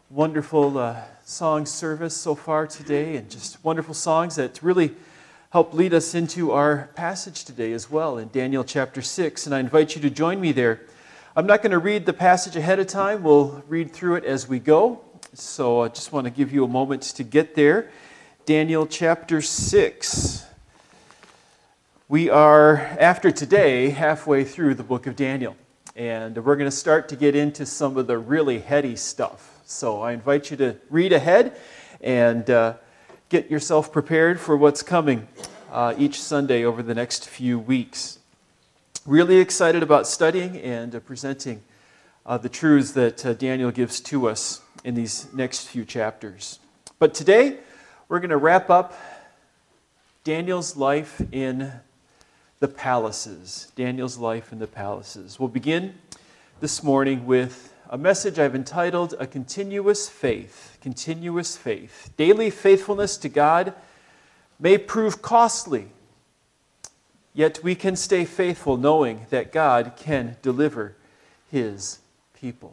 wonderful song service so far today, and just wonderful songs that really help lead us into our passage today as well in Daniel chapter 6. And I invite you to join me there. I'm not going to read the passage ahead of time. We'll read through it as we go. So I just want to give you a moment to get there. Daniel chapter 6. We are, after today, halfway through the book of Daniel. And we're going to start to get into some of the really heady stuff. So I invite you to read ahead and get yourself prepared for what's coming each Sunday over the next few weeks. Really excited about studying and presenting the truths that Daniel gives to us in these next few chapters. But today, we're going to wrap up Daniel's life in the palaces. Daniel's life in the palaces. We'll begin this morning with a message I've entitled, A Continuous Faith. Continuous faith. Daily faithfulness to God may prove costly, yet we can stay faithful knowing that God can deliver His people.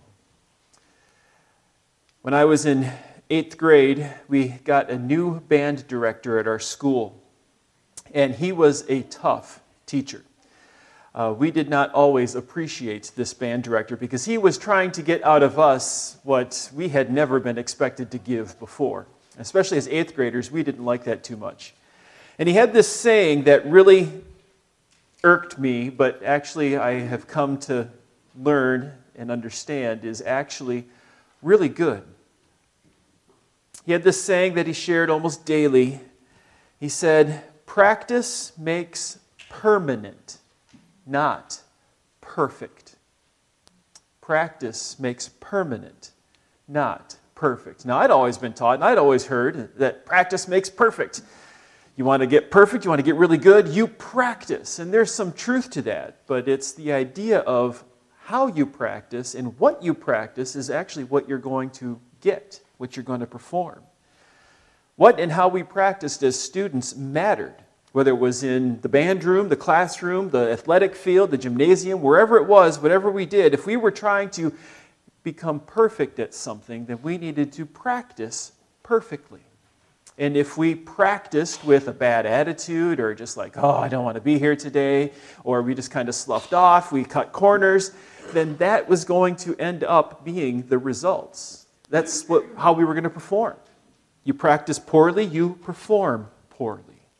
When I was in 8th grade, we got a new band director at our school, and he was a tough teacher. We did not always appreciate this band director because he was trying to get out of us what we had never been expected to give before. Especially as 8th graders, we didn't like that too much. And he had this saying that really irked me, but actually I have come to learn and understand is actually really good. He had this saying that he shared almost daily. He said, "Practice makes permanent, not perfect." Practice makes permanent, not perfect. Now, I'd always been taught, and I'd always heard that practice makes perfect. You want to get perfect, you want to get really good, you practice. And there's some truth to that, but it's the idea of how you practice and what you practice is actually what you're going to get, what you're going to perform. What and how we practiced as students mattered. Whether it was in the band room, the classroom, the athletic field, the gymnasium, wherever it was, whatever we did, if we were trying to become perfect at something, then we needed to practice perfectly. And if we practiced with a bad attitude or just like, oh, I don't want to be here today, or we just kind of sloughed off, we cut corners, then that was going to end up being the results. That's how we were going to perform. You practice poorly, you perform poorly.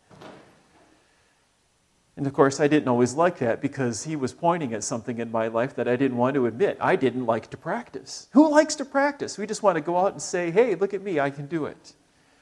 And of course, I didn't always like that because he was pointing at something in my life that I didn't want to admit. I didn't like to practice. Who likes to practice? We just want to go out and say, hey, look at me, I can do it.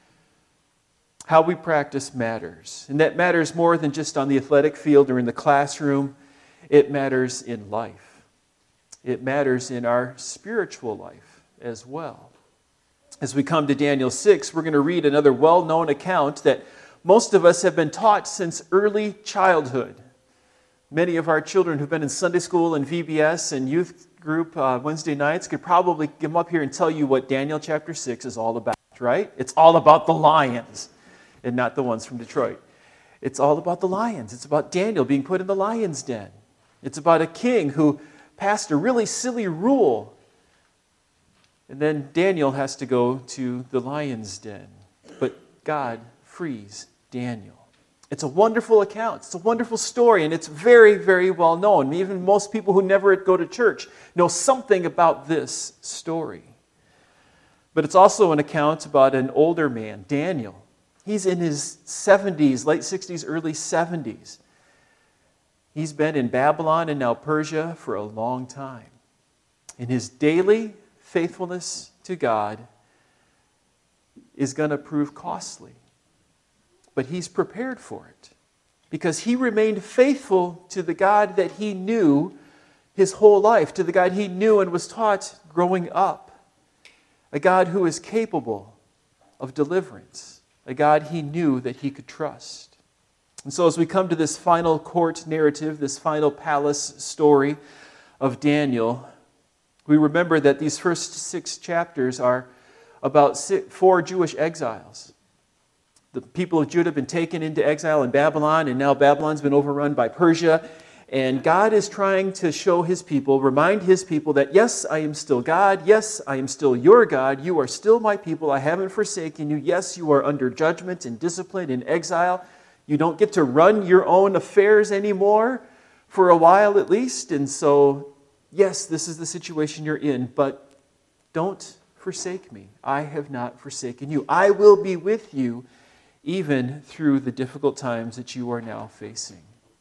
How we practice matters. And that matters more than just on the athletic field or in the classroom. It matters in life. It matters in our spiritual life as well. As we come to Daniel 6, we're going to read another well-known account that most of us have been taught since early childhood. Many of our children who've been in Sunday school and VBS and youth group Wednesday nights could probably come up here and tell you what Daniel chapter 6 is all about, right? It's all about the lions and not the ones from Detroit. It's all about the lions. It's about Daniel being put in the lion's den. It's about a king who passed a really silly rule. And then Daniel has to go to the lion's den. But God frees Daniel. It's a wonderful account. It's a wonderful story, and it's very, very well known. Even most people who never go to church know something about this story. But it's also an account about an older man, Daniel. He's in his 70s, late 60s, early 70s. He's been in Babylon and now Persia for a long time. And his daily faithfulness to God is going to prove costly. But he's prepared for it because he remained faithful to the God that he knew his whole life, to the God he knew and was taught growing up, a God who is capable of deliverance, a God he knew that he could trust. And so as we come to this final court narrative, this final palace story of Daniel, we remember that these first 6 chapters are about 4 Jewish exiles. The people of Judah have been taken into exile in Babylon, and now Babylon's been overrun by Persia. And God is trying to show his people, remind his people that, yes, I am still God. Yes, I am still your God. You are still my people. I haven't forsaken you. Yes, you are under judgment and discipline and exile. You don't get to run your own affairs anymore, for a while at least. And so, yes, this is the situation you're in, but don't forsake me. I have not forsaken you. I will be with you even through the difficult times that you are now facing.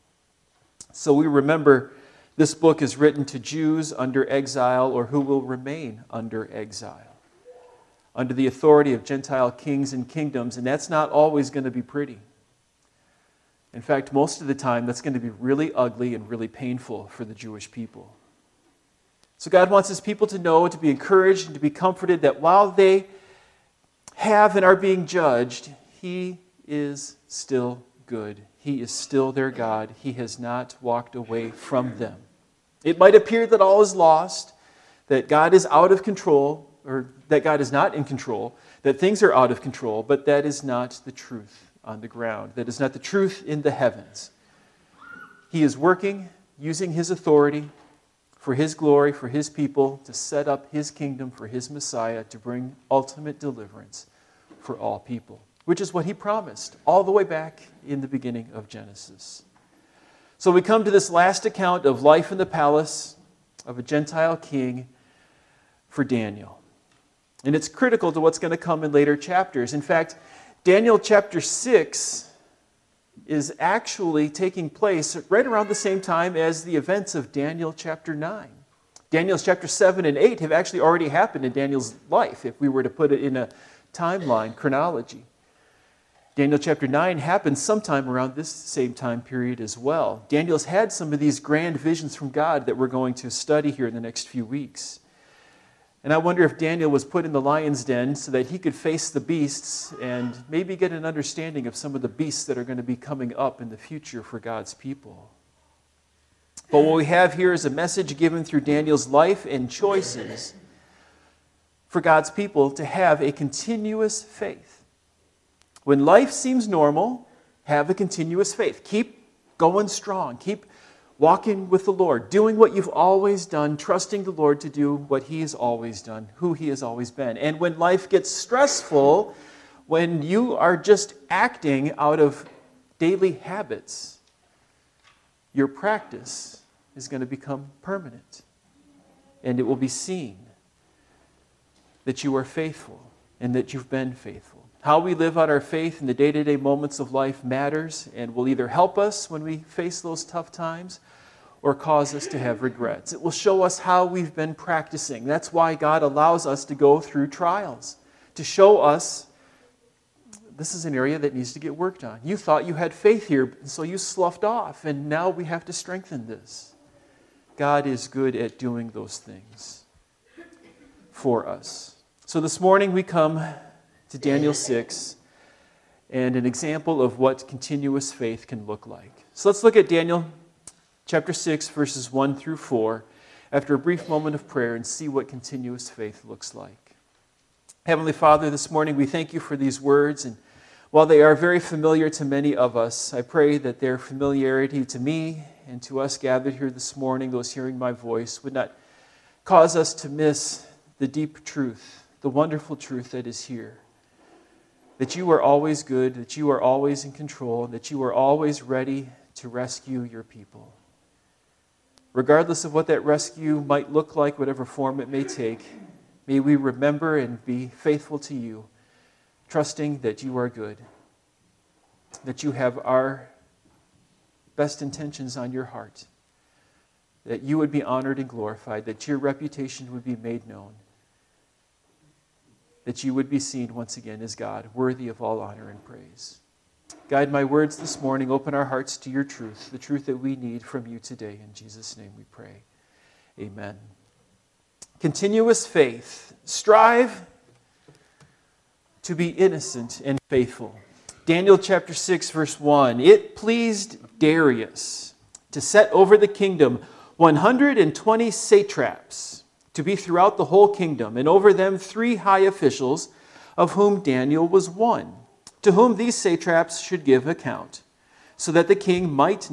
So we remember this book is written to Jews under exile or who will remain under exile, under the authority of Gentile kings and kingdoms, and that's not always going to be pretty. In fact, most of the time, that's going to be really ugly and really painful for the Jewish people. So God wants his people to know, to be encouraged, and to be comforted that while they have and are being judged, he is still good. He is still their God. He has not walked away from them. It might appear that all is lost, that God is out of control, or that God is not in control, that things are out of control, but that is not the truth on the ground. That is not the truth in the heavens. He is working, using his authority for his glory, for his people, to set up his kingdom for his Messiah, to bring ultimate deliverance for all people, which is what he promised all the way back in the beginning of Genesis. So we come to this last account of life in the palace of a Gentile king for Daniel. And it's critical to what's going to come in later chapters. In fact, Daniel chapter 6 is actually taking place right around the same time as the events of Daniel chapter 9. Daniel's chapter 7 and 8 have actually already happened in Daniel's life, if we were to put it in a timeline, chronology. Daniel chapter 9 happened sometime around this same time period as well. Daniel's had some of these grand visions from God that we're going to study here in the next few weeks. And I wonder if Daniel was put in the lion's den so that he could face the beasts and maybe get an understanding of some of the beasts that are going to be coming up in the future for God's people. But what we have here is a message given through Daniel's life and choices for God's people to have a continuous faith. When life seems normal, have a continuous faith. Keep going strong. Keep walking with the Lord, doing what you've always done, trusting the Lord to do what he has always done, who he has always been. And when life gets stressful, when you are just acting out of daily habits, your practice is going to become permanent. And it will be seen that you are faithful and that you've been faithful. How we live out our faith in the day-to-day moments of life matters and will either help us when we face those tough times or cause us to have regrets. It will show us how we've been practicing. That's why God allows us to go through trials, to show us this is an area that needs to get worked on. You thought you had faith here, so you sloughed off, and now we have to strengthen this. God is good at doing those things for us. So this morning we come to Daniel 6 and an example of what continuous faith can look like. So let's look at Daniel chapter 6, verses 1 through 4, after a brief moment of prayer and see what continuous faith looks like. Heavenly Father, this morning we thank you for these words, and while they are very familiar to many of us, I pray that their familiarity to me and to us gathered here this morning, those hearing my voice, would not cause us to miss the deep truth, the wonderful truth that is here. That you are always good, that you are always in control, and that you are always ready to rescue your people. Regardless of what that rescue might look like, whatever form it may take, may we remember and be faithful to you, trusting that you are good, that you have our best intentions on your heart, that you would be honored and glorified, that your reputation would be made known, that you would be seen once again as God, worthy of all honor and praise. Guide my words this morning. Open our hearts to your truth, the truth that we need from you today. In Jesus' name we pray. Amen. Continuous faith. Strive to be innocent and faithful. Daniel chapter 6, verse 1. It pleased Darius to set over the kingdom 120 satraps, to be throughout the whole kingdom, and over them 3 high officials, of whom Daniel was one, to whom these satraps should give account. so that the king might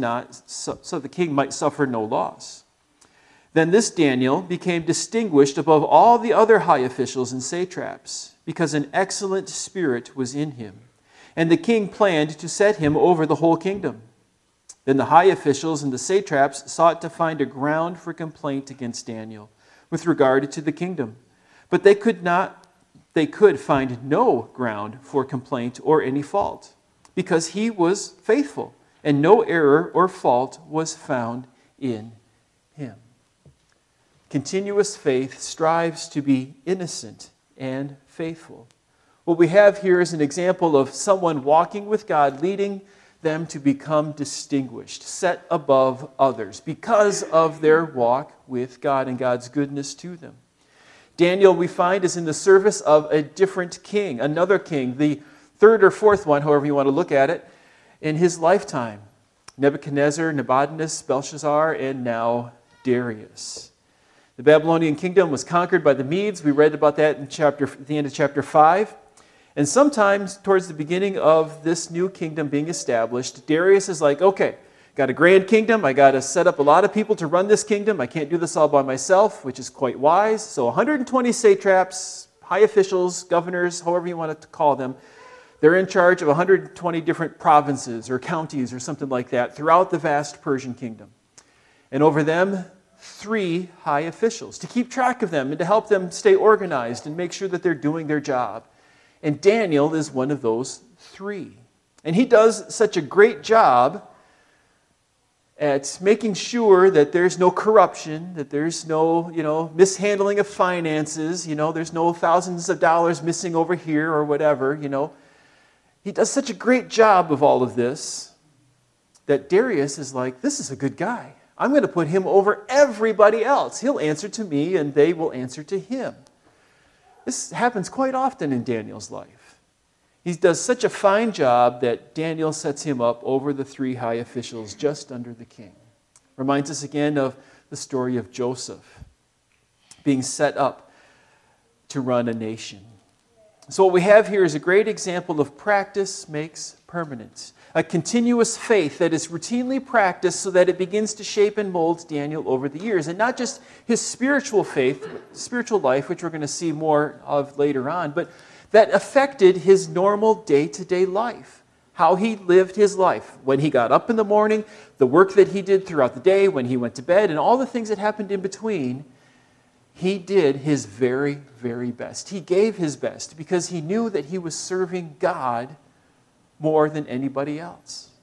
suffer no loss. Then this Daniel became distinguished above all the other high officials and satraps, because an excellent spirit was in him, and the king planned to set him over the whole kingdom. Then the high officials and the satraps sought to find a ground for complaint against Daniel with regard to the kingdom, but they could find no ground for complaint or any fault, because he was faithful, and no error or fault was found in him. Continuous faith strives to be innocent and faithful. What we have here is an example of someone walking with God, leading them to become distinguished, set above others, because of their walk with God and God's goodness to them. Daniel, we find, is in the service of a different king, another king, the third or fourth one, however you want to look at it, in his lifetime. Nebuchadnezzar, Nabonidus, Belshazzar, and now Darius. The Babylonian kingdom was conquered by the Medes. We read about that at the end of chapter 5. And sometimes towards the beginning of this new kingdom being established, Darius is like, okay, got a grand kingdom. I got to set up a lot of people to run this kingdom. I can't do this all by myself, which is quite wise. So 120 satraps, high officials, governors, however you want to call them, they're in charge of 120 different provinces or counties or something like that throughout the vast Persian kingdom. And over them, 3 high officials to keep track of them and to help them stay organized and make sure that they're doing their job. And Daniel is one of those 3. And he does such a great job at making sure that there's no corruption, that there's no, mishandling of finances, there's no thousands of dollars missing over here or whatever, He does such a great job of all of this that Darius is like, this is a good guy. I'm going to put him over everybody else. He'll answer to me and they will answer to him. This happens quite often in Daniel's life. He does such a fine job that Daniel sets him up over the 3 high officials just under the king. Reminds us again of the story of Joseph being set up to run a nation. So what we have here is a great example of practice makes permanent. A continuous faith that is routinely practiced so that it begins to shape and mold Daniel over the years. And not just his spiritual faith, spiritual life, which we're going to see more of later on, but that affected his normal day-to-day life. How he lived his life. When he got up in the morning, the work that he did throughout the day, when he went to bed, and all the things that happened in between, he did his very, very best. He gave his best because he knew that he was serving God more than anybody else.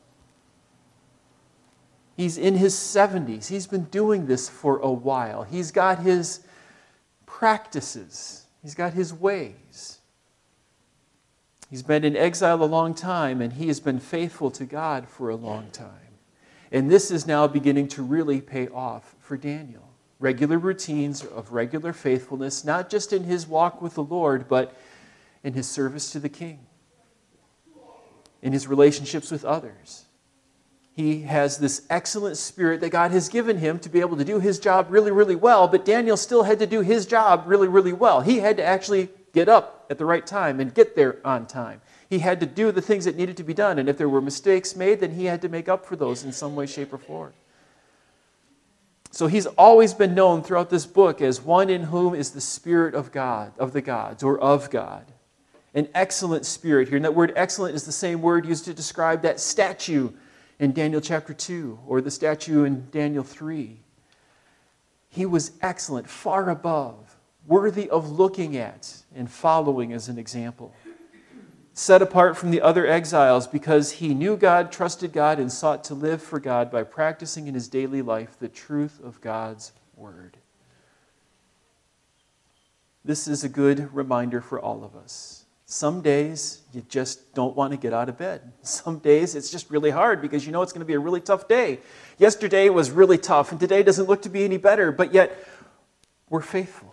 He's in his 70s. He's been doing this for a while. He's got his practices. He's got his ways. He's been in exile a long time, and he has been faithful to God for a long time. And this is now beginning to really pay off for Daniel. Regular routines of regular faithfulness, not just in his walk with the Lord, but in his service to the king, in his relationships with others. He has this excellent spirit that God has given him to be able to do his job really, really well, but Daniel still had to do his job really, really well. He had to actually get up at the right time and get there on time. He had to do the things that needed to be done, and if there were mistakes made, then he had to make up for those in some way, shape, or form. So he's always been known throughout this book as one in whom is the Spirit of God, of the gods, or of God. An excellent spirit here. And that word excellent is the same word used to describe that statue in Daniel chapter 2, or the statue in Daniel 3. He was excellent, far above, worthy of looking at and following as an example. Set apart from the other exiles because he knew God, trusted God, and sought to live for God by practicing in his daily life the truth of God's word. This is a good reminder for all of us. Some days you just don't want to get out of bed. Some days it's just really hard because you know it's going to be a really tough day. Yesterday was really tough and today doesn't look to be any better, but yet we're faithful.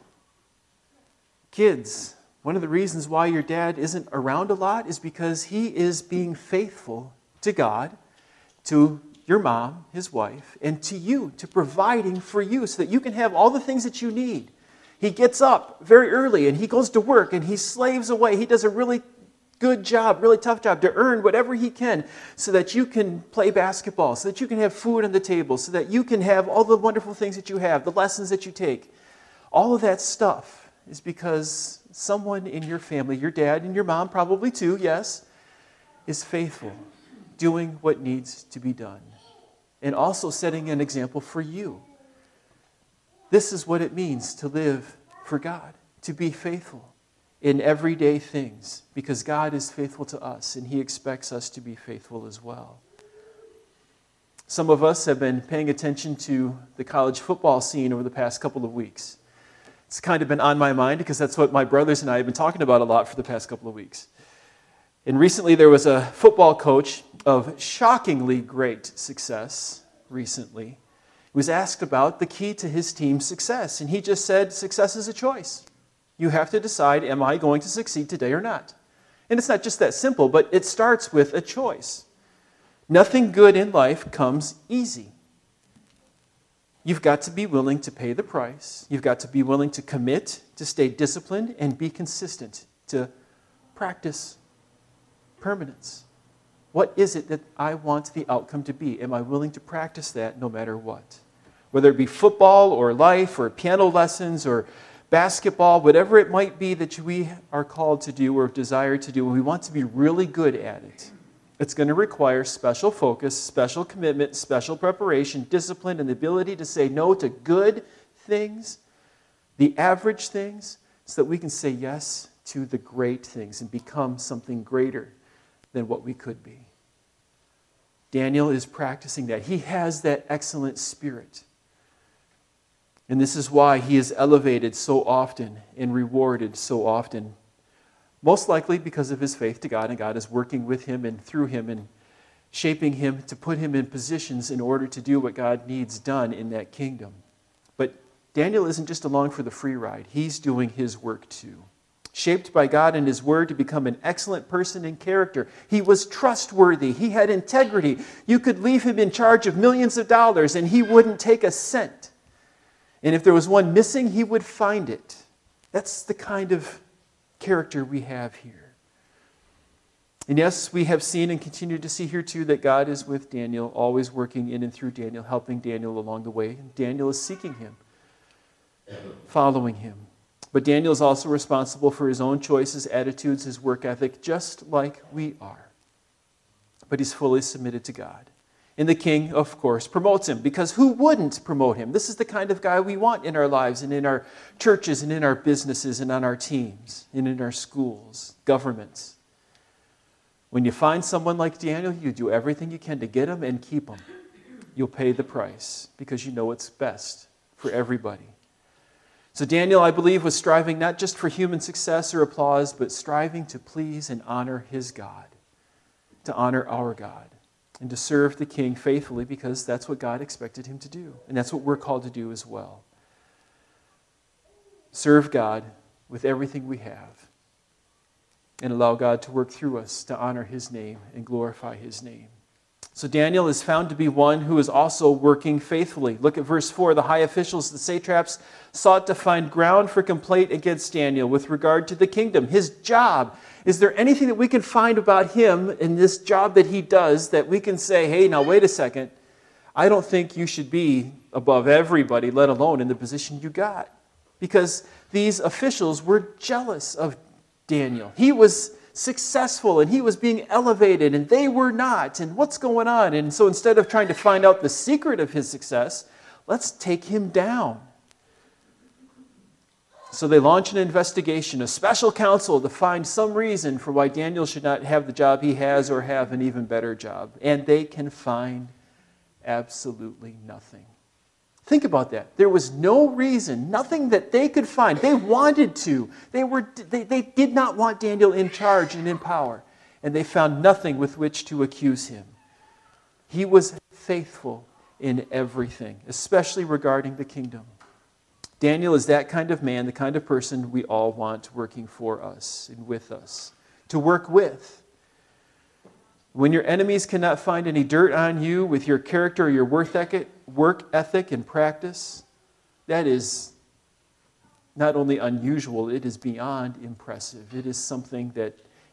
Kids, one of the reasons why your dad isn't around a lot is because he is being faithful to God, to your mom, his wife, and to you, to providing for you so that you can have all the things that you need. He gets up very early and he goes to work and he slaves away. He does a really good job, really tough job, to earn whatever he can so that you can play basketball, so that you can have food on the table, so that you can have all the wonderful things that you have, the lessons that you take. All of that stuff is because someone in your family, your dad and your mom probably too, yes, is faithful, doing what needs to be done, and also setting an example for you. This is what it means to live for God, to be faithful in everyday things, because God is faithful to us, and he expects us to be faithful as well. Some of us have been paying attention to the college football scene over the past couple of weeks. It's kind of been on my mind because that's what my brothers and I have been talking about a lot for the past couple of weeks. And recently there was a football coach of shockingly great success recently. He was asked about the key to his team's success, and he just said, success is a choice. You have to decide, am I going to succeed today or not? And it's not just that simple, but it starts with a choice. Nothing good in life comes easy. You've got to be willing to pay the price. You've got to be willing to commit, to stay disciplined, and be consistent, to practice permanence. What is it that I want the outcome to be? Am I willing to practice that no matter what? Whether it be football or life or piano lessons or basketball, whatever it might be that we are called to do or desire to do, we want to be really good at it. It's going to require special focus, special commitment, special preparation, discipline, and the ability to say no to good things, the average things, so that we can say yes to the great things and become something greater than what we could be. Daniel is practicing that. He has that excellent spirit. And this is why he is elevated so often and rewarded so often. Most likely because of his faith to God, and God is working with him and through him and shaping him to put him in positions in order to do what God needs done in that kingdom. But Daniel isn't just along for the free ride. He's doing his work too. Shaped by God and his word to become an excellent person in character. He was trustworthy. He had integrity. You could leave him in charge of millions of dollars and he wouldn't take a cent. And if there was one missing, he would find it. That's the kind of character we have here. And yes, we have seen and continue to see here too that God is with Daniel, always working in and through Daniel, helping Daniel along the way. And Daniel is seeking him, following him. But Daniel is also responsible for his own choices, attitudes, his work ethic, just like we are. But he's fully submitted to God. And the king, of course, promotes him, because who wouldn't promote him? This is the kind of guy we want in our lives and in our churches and in our businesses and on our teams and in our schools, governments. When you find someone like Daniel, you do everything you can to get him and keep him. You'll pay the price because you know it's best for everybody. So Daniel, I believe, was striving not just for human success or applause, but striving to please and honor his God, to honor our God, and to serve the king faithfully, because that's what God expected him to do. And that's what we're called to do as well. Serve God with everything we have and allow God to work through us to honor his name and glorify his name. So Daniel is found to be one who is also working faithfully. Look at verse 4. The high officials, the satraps, sought to find ground for complaint against Daniel with regard to the kingdom, his job. Is there anything that we can find about him in this job that he does that we can say, hey, now wait a second, I don't think you should be above everybody, let alone in the position you got? Because these officials were jealous of Daniel. He was successful and he was being elevated and they were not. And what's going on? And so instead of trying to find out the secret of his success, let's take him down. So they launch an investigation, a special counsel to find some reason for why Daniel should not have the job he has or have an even better job. And they can find absolutely nothing. Think about that. There was no reason, nothing that they could find. They wanted to. They did not want Daniel in charge and in power. And they found nothing with which to accuse him. He was faithful in everything, especially regarding the kingdom. Daniel is that kind of man, the kind of person we all want working for us and with us, to work with. When your enemies cannot find any dirt on you with your character or your work ethic and practice, that is not only unusual, it is beyond impressive. It is something that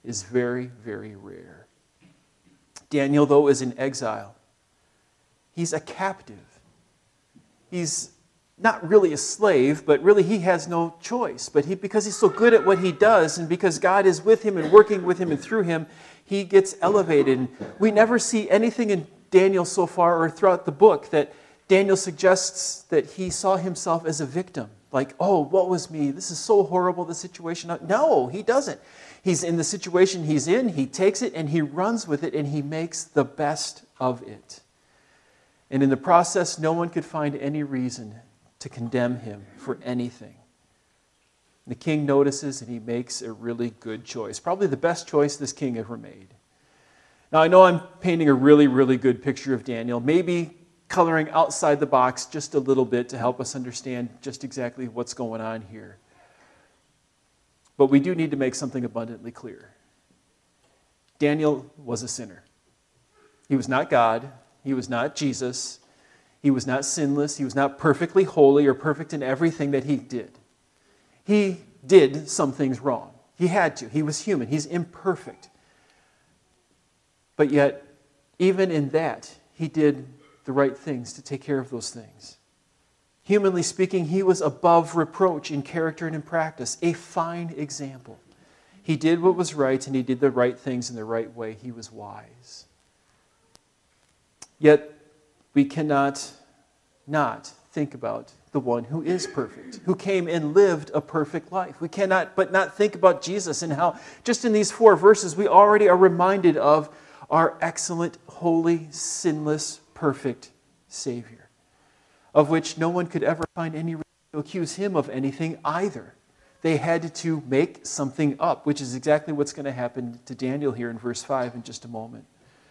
is very, very rare. Daniel, though, is in exile. He's a captive. He's not really a slave, but really he has no choice. But because he's so good at what he does, and because God is with him and working with him and through him, he gets elevated. And we never see anything in Daniel so far or throughout the book that Daniel suggests that he saw himself as a victim. Like, oh, what was me? This is so horrible, the situation. No, he doesn't. He's in the situation he's in, he takes it and he runs with it and he makes the best of it. And in the process, no one could find any reason to condemn him for anything. The king notices and he makes a really good choice. Probably the best choice this king ever made. Now, I know I'm painting a really, really good picture of Daniel. Maybe coloring outside the box just a little bit to help us understand just exactly what's going on here. But we do need to make something abundantly clear. Daniel was a sinner. He was not God. He was not Jesus. He was not sinless. He was not perfectly holy or perfect in everything that he did. He did some things wrong. He had to. He was human. He's imperfect. But yet, even in that, he did the right things to take care of those things. Humanly speaking, he was above reproach in character and in practice, a fine example. He did what was right, and he did the right things in the right way. He was wise. Yet, we cannot not think about the one who is perfect, who came and lived a perfect life. We cannot but not think about Jesus and how, just in these 4 verses, we already are reminded of our excellent, holy, sinless, perfect Savior, of which no one could ever find any reason to accuse him of anything either. They had to make something up, which is exactly what's going to happen to Daniel here in verse 5 in just a moment.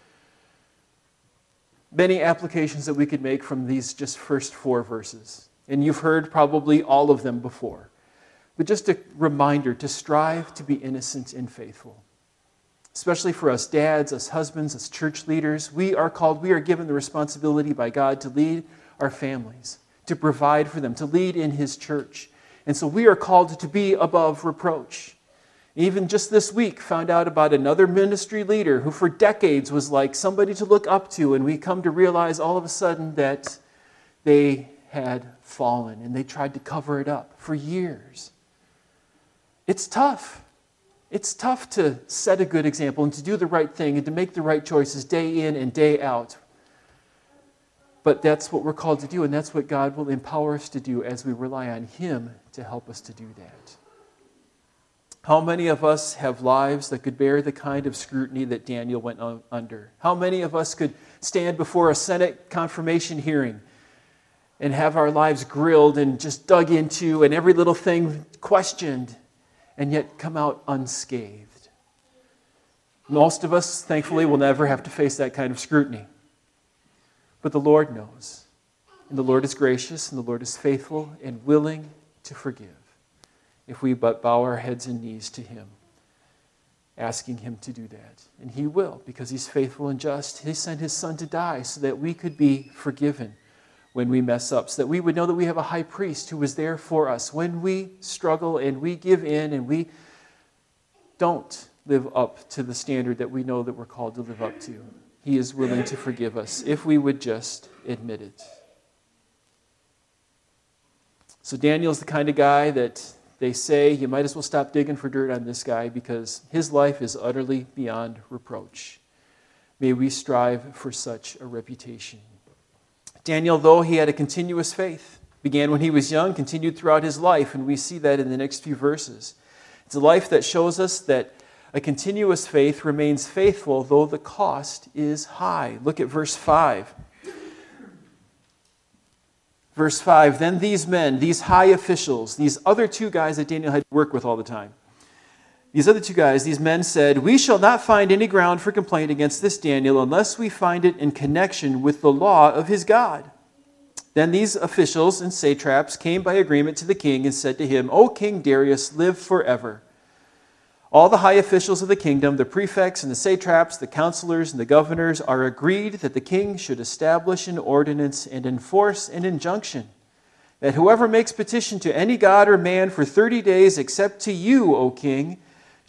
Many applications that we could make from these just first 4 verses. And you've heard probably all of them before. But just a reminder to strive to be innocent and faithful. Especially for us dads, us husbands, us church leaders, we are given the responsibility by God to lead our families, to provide for them, to lead in His church. And so we are called to be above reproach. Even just this week, found out about another ministry leader who for decades was like somebody to look up to, and we come to realize all of a sudden that they had fallen, and they tried to cover it up for years. It's tough. It's tough to set a good example and to do the right thing and to make the right choices day in and day out. But that's what we're called to do, and that's what God will empower us to do as we rely on Him to help us to do that. How many of us have lives that could bear the kind of scrutiny that Daniel went under? How many of us could stand before a Senate confirmation hearing and have our lives grilled and just dug into and every little thing questioned and yet come out unscathed? Most of us, thankfully, will never have to face that kind of scrutiny. But the Lord knows. And the Lord is gracious and the Lord is faithful and willing to forgive if we but bow our heads and knees to Him, asking Him to do that. And He will, because He's faithful and just. He sent His Son to die so that we could be forgiven when we mess up, so that we would know that we have a high priest who is there for us when we struggle and we give in and we don't live up to the standard that we know that we're called to live up to. He is willing to forgive us if we would just admit it. So Daniel's the kind of guy that they say you might as well stop digging for dirt on this guy because his life is utterly beyond reproach. May we strive for such a reputation. Daniel, though he had a continuous faith, began when he was young, continued throughout his life, and we see that in the next few verses. It's a life that shows us that a continuous faith remains faithful, though the cost is high. Look at verse 5. Verse 5, then these men, these high officials, these other 2 guys that Daniel had to work with all the time, these other 2 guys, these men said, we shall not find any ground for complaint against this Daniel unless we find it in connection with the law of his God. Then these officials and satraps came by agreement to the king and said to him, O King Darius, live forever. All the high officials of the kingdom, the prefects and the satraps, the counselors and the governors are agreed that the king should establish an ordinance and enforce an injunction that whoever makes petition to any god or man for 30 days except to you, O king,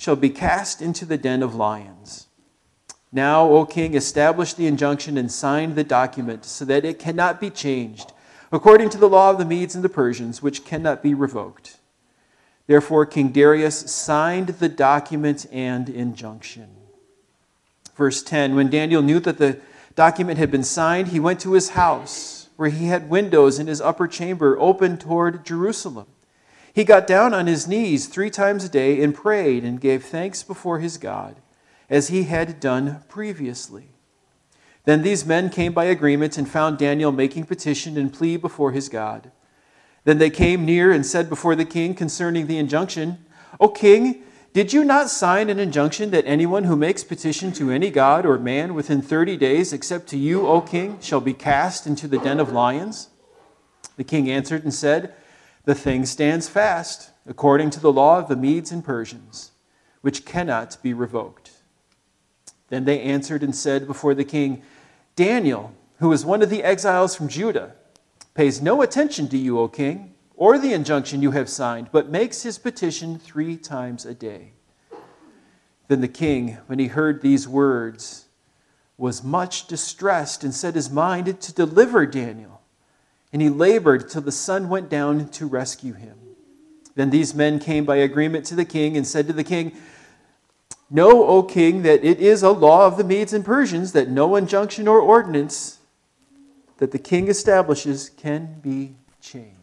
shall be cast into the den of lions. Now, O king, establish the injunction and sign the document so that it cannot be changed, according to the law of the Medes and the Persians, which cannot be revoked. Therefore, King Darius signed the document and injunction. Verse 10, when Daniel knew that the document had been signed, he went to his house, where he had windows in his upper chamber open toward Jerusalem. He got down on his knees 3 times a day and prayed and gave thanks before his God, as he had done previously. Then these men came by agreement and found Daniel making petition and plea before his God. Then they came near and said before the king concerning the injunction, O king, did you not sign an injunction that anyone who makes petition to any god or man within 30 days, except to you, O king, shall be cast into the den of lions? The king answered and said, the thing stands fast, according to the law of the Medes and Persians, which cannot be revoked. Then they answered and said before the king, Daniel, who is one of the exiles from Judah, pays no attention to you, O king, or the injunction you have signed, but makes his petition 3 times a day. Then the king, when he heard these words, was much distressed and set his mind to deliver Daniel. And he labored till the sun went down to rescue him. Then these men came by agreement to the king and said to the king, Know, O king, that it is a law of the Medes and Persians that no injunction or ordinance that the king establishes can be changed.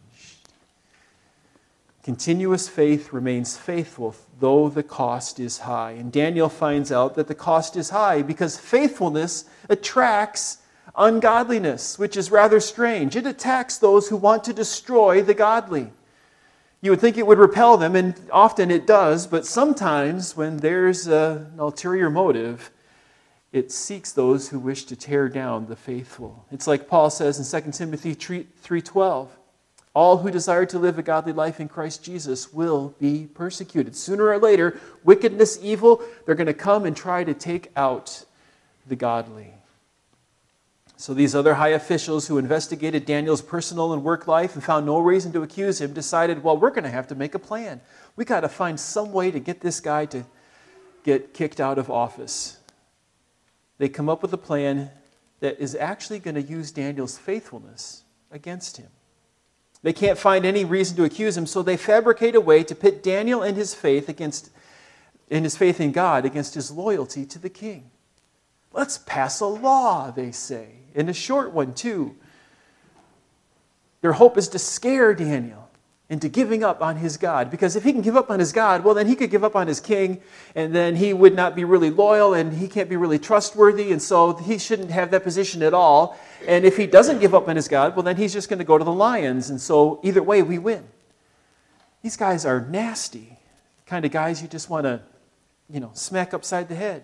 Continuous faith remains faithful, though the cost is high. And Daniel finds out that the cost is high because faithfulness attracts ungodliness, which is rather strange. It attacks those who want to destroy the godly. You would think it would repel them, and often it does, but sometimes when there's an ulterior motive, it seeks those who wish to tear down the faithful. It's like Paul says in 2 Timothy 3:12, all who desire to live a godly life in Christ Jesus will be persecuted. Sooner or later, wickedness, evil, they're going to come and try to take out the godly. So these other high officials who investigated Daniel's personal and work life and found no reason to accuse him decided, well, we're going to have to make a plan. We got to find some way to get this guy to get kicked out of office. They come up with a plan that is actually going to use Daniel's faithfulness against him. They can't find any reason to accuse him, so they fabricate a way to pit Daniel and his faith in God against his loyalty to the king. Let's pass a law, they say, and a short one too. Their hope is to scare Daniel into giving up on his God, because if he can give up on his God, well, then he could give up on his king, and then he would not be really loyal, and he can't be really trustworthy, and so he shouldn't have that position at all. And if he doesn't give up on his God, well, then he's just going to go to the lions, and so either way, we win. These guys are nasty, kind of guys you just want to, smack upside the head.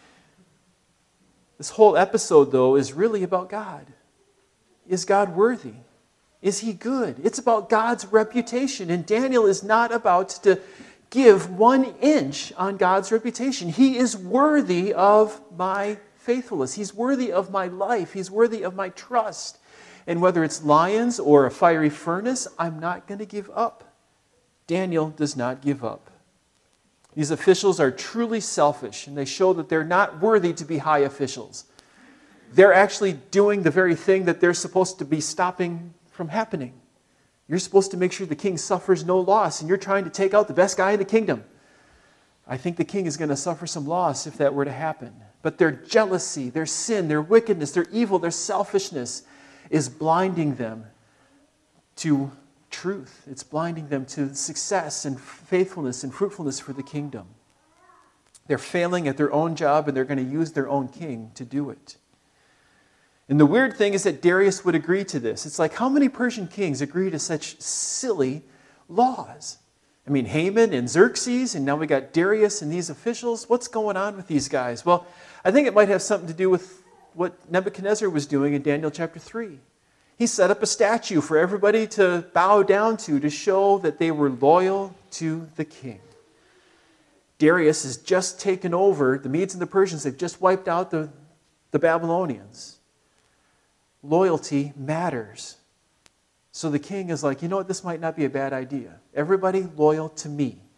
This whole episode, though, is really about God. Is God worthy? Is he good? It's about God's reputation. And Daniel is not about to give 1 inch on God's reputation. He is worthy of my faithfulness. He's worthy of my life. He's worthy of my trust. And whether it's lions or a fiery furnace, I'm not going to give up. Daniel does not give up. These officials are truly selfish, and they show that they're not worthy to be high officials. They're actually doing the very thing that they're supposed to be stopping from happening. You're supposed to make sure the king suffers no loss, and you're trying to take out the best guy in the kingdom. I think the king is going to suffer some loss if that were to happen. But their jealousy, their sin, their wickedness, their evil, their selfishness is blinding them to truth. It's blinding them to success and faithfulness and fruitfulness for the kingdom. They're failing at their own job, and they're going to use their own king to do it. And the weird thing is that Darius would agree to this. It's like, how many Persian kings agree to such silly laws? I mean, Haman and Xerxes, and now we got Darius and these officials. What's going on with these guys? Well, I think it might have something to do with what Nebuchadnezzar was doing in Daniel chapter 3. He set up a statue for everybody to bow down to show that they were loyal to the king. Darius has just taken over. The Medes and the Persians have just wiped out the Babylonians. Loyalty matters. So the king is like, you know what, this might not be a bad idea. Everybody loyal to me.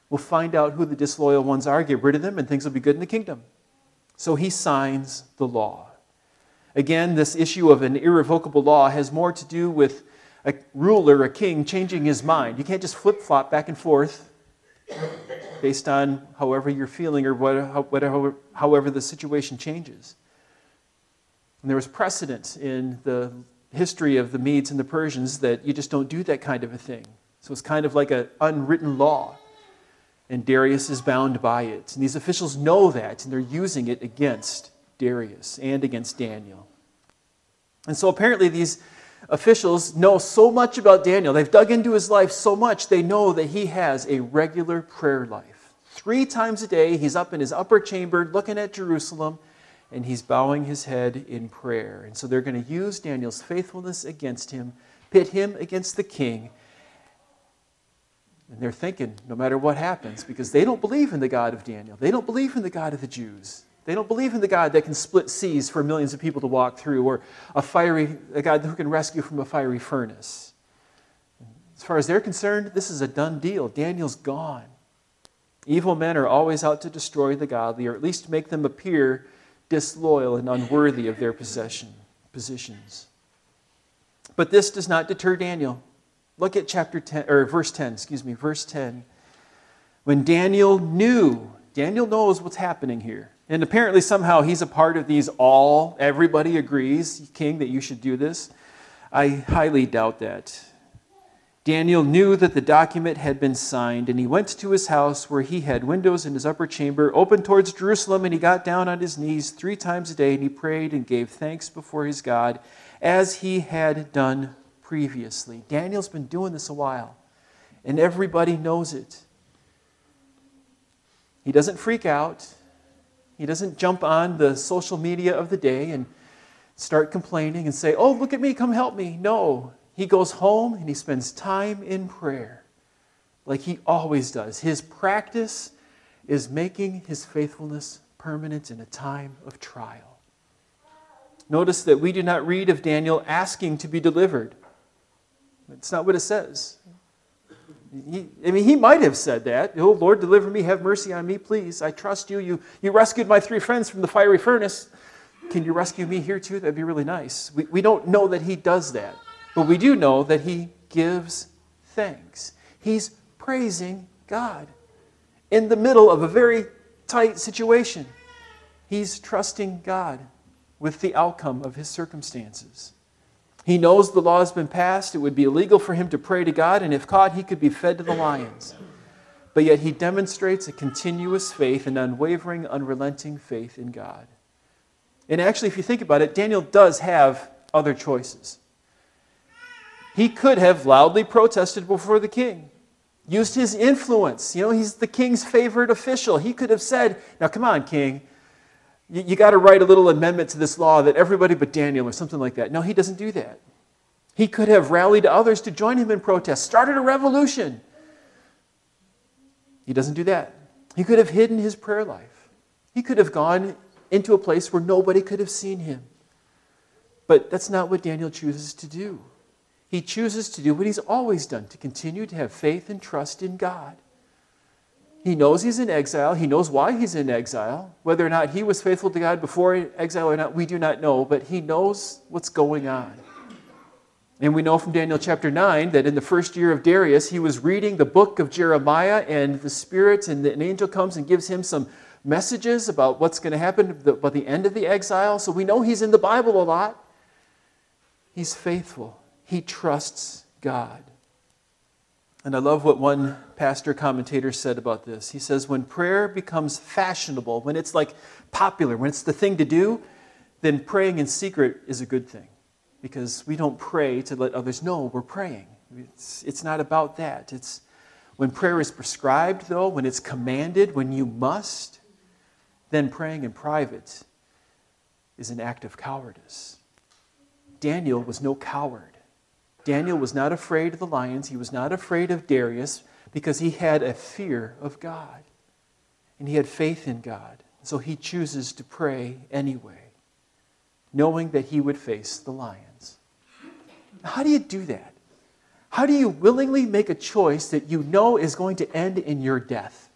We'll find out who the disloyal ones are, get rid of them, and things will be good in the kingdom. So he signs the law. Again, this issue of an irrevocable law has more to do with a ruler, a king, changing his mind. You can't just flip-flop back and forth based on however you're feeling or however the situation changes. And there was precedent in the history of the Medes and the Persians that you just don't do that kind of a thing. So it's kind of like an unwritten law. And Darius is bound by it. And these officials know that, and they're using it against Darius and against Daniel. And so apparently these officials know so much about Daniel. They've dug into his life so much, they know that he has a regular prayer life. 3 times a day, he's up in his upper chamber looking at Jerusalem, and he's bowing his head in prayer. And so they're going to use Daniel's faithfulness against him, pit him against the king. And they're thinking, no matter what happens, because they don't believe in the God of Daniel. They don't believe in the God of the Jews. They don't believe in the God that can split seas for millions of people to walk through, or a God who can rescue from a fiery furnace. As far as they're concerned, this is a done deal. Daniel's gone. Evil men are always out to destroy the godly, or at least make them appear disloyal and unworthy of their positions. But this does not deter Daniel. Look at verse 10. When Daniel knows what's happening here. And apparently somehow he's a part of these everybody agrees, king, that you should do this. I highly doubt that. Daniel knew that the document had been signed, and he went to his house where he had windows in his upper chamber open towards Jerusalem, and he got down on his knees 3 times a day, and he prayed and gave thanks before his God, as he had done previously. Daniel's been doing this a while, and everybody knows it. He doesn't freak out. He doesn't jump on the social media of the day and start complaining and say, "Oh, look at me, come help me." No, he goes home and he spends time in prayer like he always does. His practice is making his faithfulness permanent in a time of trial. Notice that we do not read of Daniel asking to be delivered. It's not what it says. He might have said that. "Oh, Lord, deliver me. Have mercy on me, please. I trust you. You rescued my 3 friends from the fiery furnace. Can you rescue me here too? That'd be really nice." We don't know that he does that. But we do know that he gives thanks. He's praising God in the middle of a very tight situation. He's trusting God with the outcome of his circumstances. He knows the law has been passed. It would be illegal for him to pray to God, and if caught, he could be fed to the lions. But yet he demonstrates a continuous faith, an unwavering, unrelenting faith in God. And actually, if you think about it, Daniel does have other choices. He could have loudly protested before the king, used his influence. He's the king's favorite official. He could have said, "Now come on, king, you got to write a little amendment to this law that everybody but Daniel," or something like that. No, he doesn't do that. He could have rallied others to join him in protest, started a revolution. He doesn't do that. He could have hidden his prayer life. He could have gone into a place where nobody could have seen him. But that's not what Daniel chooses to do. He chooses to do what he's always done, to continue to have faith and trust in God. He knows he's in exile. He knows why he's in exile. Whether or not he was faithful to God before exile or not, we do not know, but he knows what's going on. And we know from Daniel chapter 9 that in the first year of Darius, he was reading the book of Jeremiah, and the Spirit and an angel comes and gives him some messages about what's going to happen about the end of the exile. So we know he's in the Bible a lot. He's faithful. He trusts God. And I love what one pastor commentator said about this. He says, when prayer becomes fashionable, when it's like popular, when it's the thing to do, then praying in secret is a good thing. Because we don't pray to let others know we're praying. It's not about that. It's when prayer is prescribed, though, when it's commanded, when you must, then praying in private is an act of cowardice. Daniel was no coward. Daniel was not afraid of the lions. He was not afraid of Darius because he had a fear of God. And he had faith in God. So he chooses to pray anyway, knowing that he would face the lions. How do you do that? How do you willingly make a choice that you know is going to end in your death?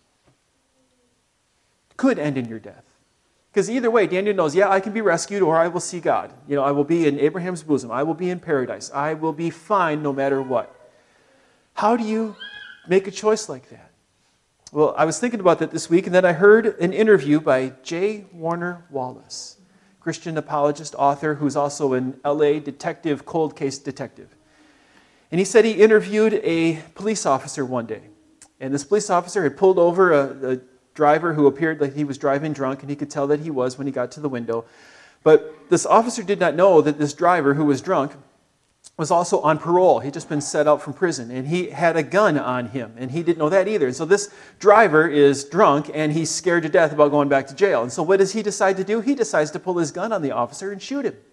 Could end in your death. Because either way, Daniel knows, yeah, I can be rescued or I will see God. I will be in Abraham's bosom. I will be in paradise. I will be fine no matter what. How do you make a choice like that? Well, I was thinking about that this week, and then I heard an interview by J. Warner Wallace, Christian apologist, author, who's also an LA detective, cold case detective. And he said he interviewed a police officer one day. And this police officer had pulled over a driver who appeared like he was driving drunk, and he could tell that he was when he got to the window. But this officer did not know that this driver who was drunk was also on parole. He'd just been set out from prison, and he had a gun on him, and he didn't know that either. And so this driver is drunk, and he's scared to death about going back to jail. And so what does he decide to do? He decides to pull his gun on the officer and shoot him.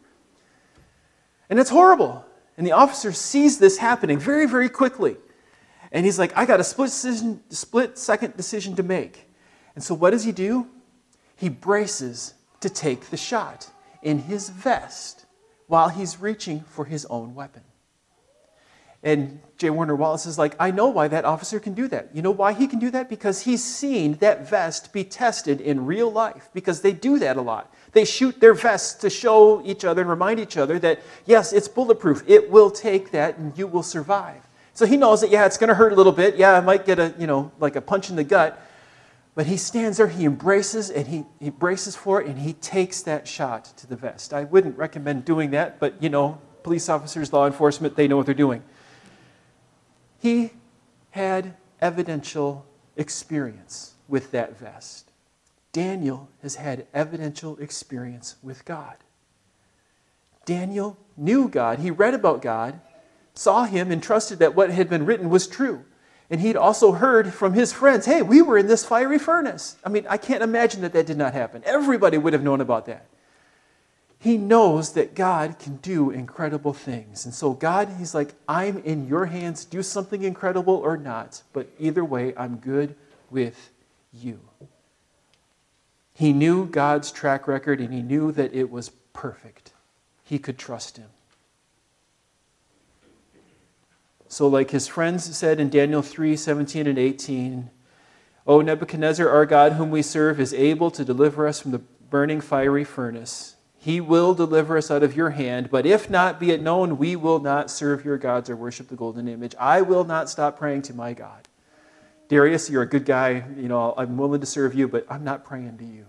And it's horrible. And the officer sees this happening very, very quickly. And he's like, I got a split-second decision to make. And so what does he do? He braces to take the shot in his vest while he's reaching for his own weapon. And J. Warner Wallace is like, I know why that officer can do that. You know why he can do that? Because he's seen that vest be tested in real life, because they do that a lot. They shoot their vests to show each other and remind each other that, yes, it's bulletproof. It will take that and you will survive. So he knows that, yeah, it's going to hurt a little bit. Yeah, I might get like a punch in the gut. But he stands there, he embraces, and he braces for it, and he takes that shot to the vest. I wouldn't recommend doing that, but, police officers, law enforcement, they know what they're doing. He had evidential experience with that vest. Daniel has had evidential experience with God. Daniel knew God. He read about God, saw him, and trusted that what had been written was true. And he'd also heard from his friends, hey, we were in this fiery furnace. I mean, I can't imagine that did not happen. Everybody would have known about that. He knows that God can do incredible things. And so God, he's like, I'm in your hands. Do something incredible or not. But either way, I'm good with you. He knew God's track record, and he knew that it was perfect. He could trust him. So like his friends said in Daniel 3:17 and 18, O Nebuchadnezzar, our God, whom we serve, is able to deliver us from the burning fiery furnace. He will deliver us out of your hand, but if not, be it known, we will not serve your gods or worship the golden image. I will not stop praying to my God. Darius, you're a good guy. I'm willing to serve you, but I'm not praying to you.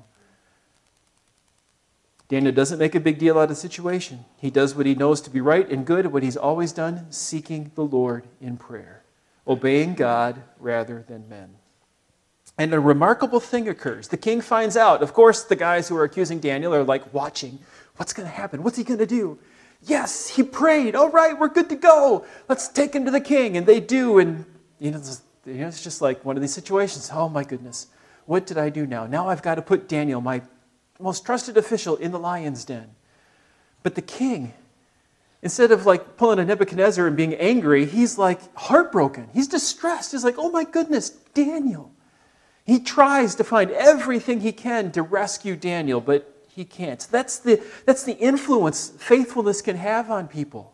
Daniel doesn't make a big deal out of the situation. He does what he knows to be right and good, what he's always done, seeking the Lord in prayer, obeying God rather than men. And a remarkable thing occurs. The king finds out. Of course, the guys who are accusing Daniel are like watching. What's going to happen? What's he going to do? Yes, he prayed. All right, we're good to go. Let's take him to the king. And they do. And it's just like one of these situations. Oh my goodness, what did I do now? Now I've got to put Daniel, my most trusted official, in the lion's den. But the king, instead of like pulling a Nebuchadnezzar and being angry, he's like heartbroken. He's distressed. He's like, oh my goodness, Daniel. He tries to find everything he can to rescue Daniel, but he can't. That's the influence faithfulness can have on people.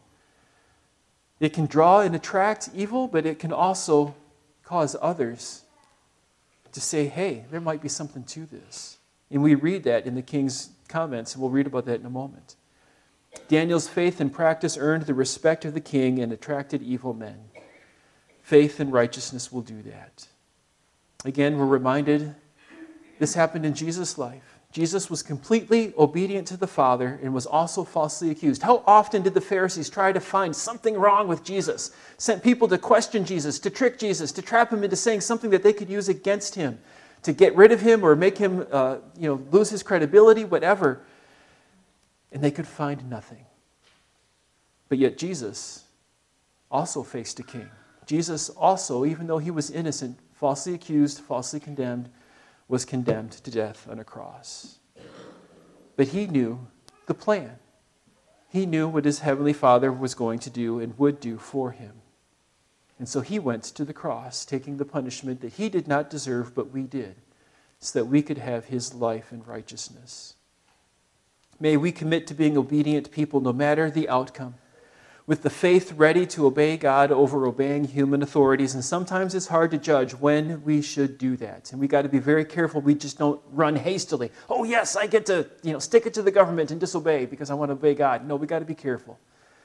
It can draw and attract evil, but it can also cause others to say, hey, there might be something to this. And we read that in the king's comments, and we'll read about that in a moment. Daniel's faith and practice earned the respect of the king and attracted evil men. Faith and righteousness will do that. Again, we're reminded this happened in Jesus' life. Jesus was completely obedient to the Father and was also falsely accused. How often did the Pharisees try to find something wrong with Jesus? Sent people to question Jesus, to trick Jesus, to trap him into saying something that they could use against him, to get rid of him or make him lose his credibility, whatever. And they could find nothing. But yet Jesus also faced a king. Jesus also, even though he was innocent, falsely accused, falsely condemned, was condemned to death on a cross. But he knew the plan. He knew what his heavenly Father was going to do and would do for him. And so he went to the cross, taking the punishment that he did not deserve, but we did, so that we could have his life and righteousness. May we commit to being obedient people no matter the outcome. with the faith ready to obey God over obeying human authorities. And sometimes it's hard to judge when we should do that. And we got to be very careful we just don't run hastily. Oh yes, I get to stick it to the government and disobey because I want to obey God. No, we got to be careful.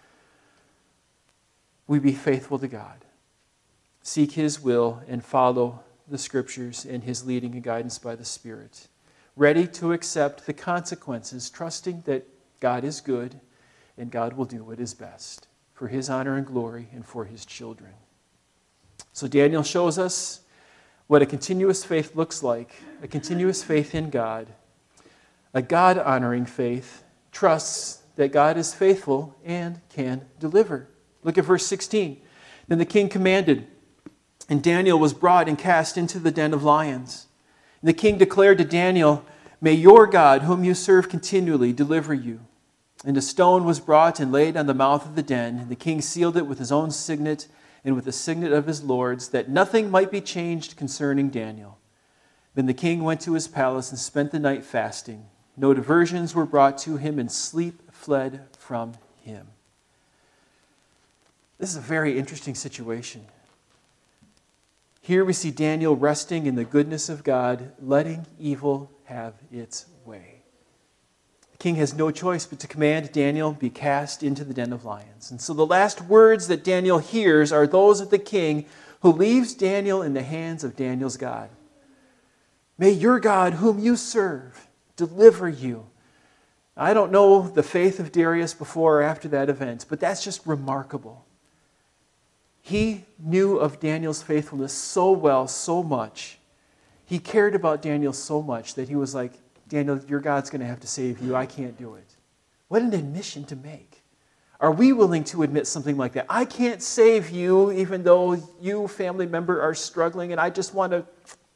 We be faithful to God. Seek His will and follow the Scriptures and His leading and guidance by the Spirit. Ready to accept the consequences, trusting that God is good and God will do what is best for His honor and glory and for His children. So Daniel shows us what a continuous faith looks like, a continuous faith in God. A God-honoring faith trusts that God is faithful and can deliver. Look at verse 16. Then the king commanded, and Daniel was brought and cast into the den of lions. And the king declared to Daniel, "May your God, whom you serve continually, deliver you." And a stone was brought and laid on the mouth of the den, and the king sealed it with his own signet and with the signet of his lords, that nothing might be changed concerning Daniel. Then the king went to his palace and spent the night fasting. No diversions were brought to him, and sleep fled from him. This is a very interesting situation. Here we see Daniel resting in the goodness of God, letting evil have its way. The king has no choice but to command Daniel be cast into the den of lions. And so the last words that Daniel hears are those of the king, who leaves Daniel in the hands of Daniel's God. May your God, whom you serve, deliver you. I don't know the faith of Darius before or after that event, but that's just remarkable. He knew of Daniel's faithfulness so well, so much. He cared about Daniel so much that he was like, Daniel, your God's going to have to save you. I can't do it. What an admission to make. Are we willing to admit something like that? I can't save you, even though you, family member, are struggling, and I just want to...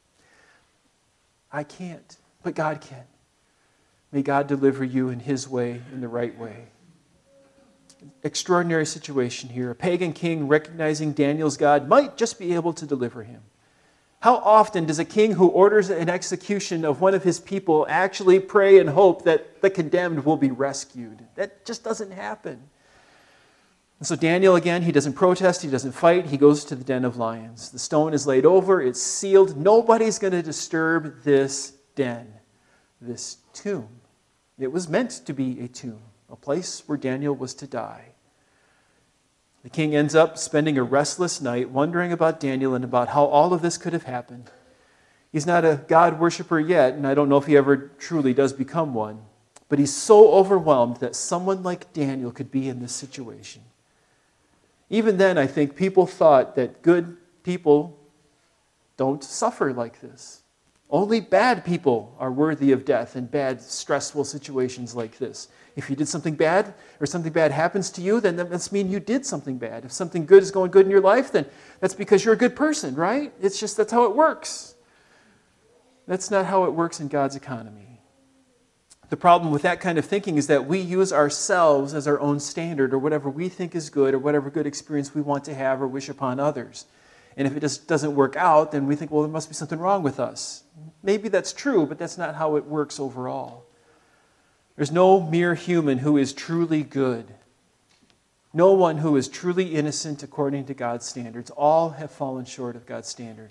I can't, but God can. May God deliver you in His way, in the right way. Extraordinary situation here. A pagan king recognizing Daniel's God might just be able to deliver him. How often does a king who orders an execution of one of his people actually pray and hope that the condemned will be rescued? That just doesn't happen. And so Daniel, again, he doesn't protest, he doesn't fight, he goes to the den of lions. The stone is laid over, it's sealed. Nobody's going to disturb this den, this tomb. It was meant to be a tomb, a place where Daniel was to die. The king ends up spending a restless night wondering about Daniel and about how all of this could have happened. He's not a God worshiper yet, and I don't know if he ever truly does become one, but he's so overwhelmed that someone like Daniel could be in this situation. Even then, I think people thought that good people don't suffer like this. Only bad people are worthy of death in bad, stressful situations like this. If you did something bad or something bad happens to you, then that must mean you did something bad. If something good is going good in your life, then that's because you're a good person, right? It's just that's how it works. That's not how it works in God's economy. The problem with that kind of thinking is that we use ourselves as our own standard, or whatever we think is good, or whatever good experience we want to have or wish upon others. And if it just doesn't work out, then we think, well, there must be something wrong with us. Maybe that's true, but that's not how it works overall. There's no mere human who is truly good. No one who is truly innocent according to God's standards. All have fallen short of God's standard.